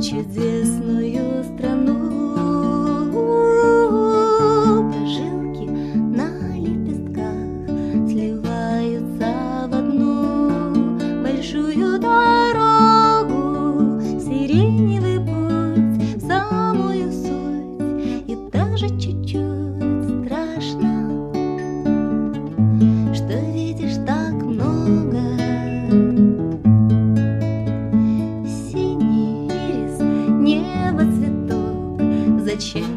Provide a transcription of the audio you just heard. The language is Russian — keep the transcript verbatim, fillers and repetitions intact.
чудесную страну. Прожилки на лепестках сливаются в одну большую дорогу, сиреневый путь в самую суть, и даже чуть-чуть страшно, что видишь так много. Небо, цветок, зачем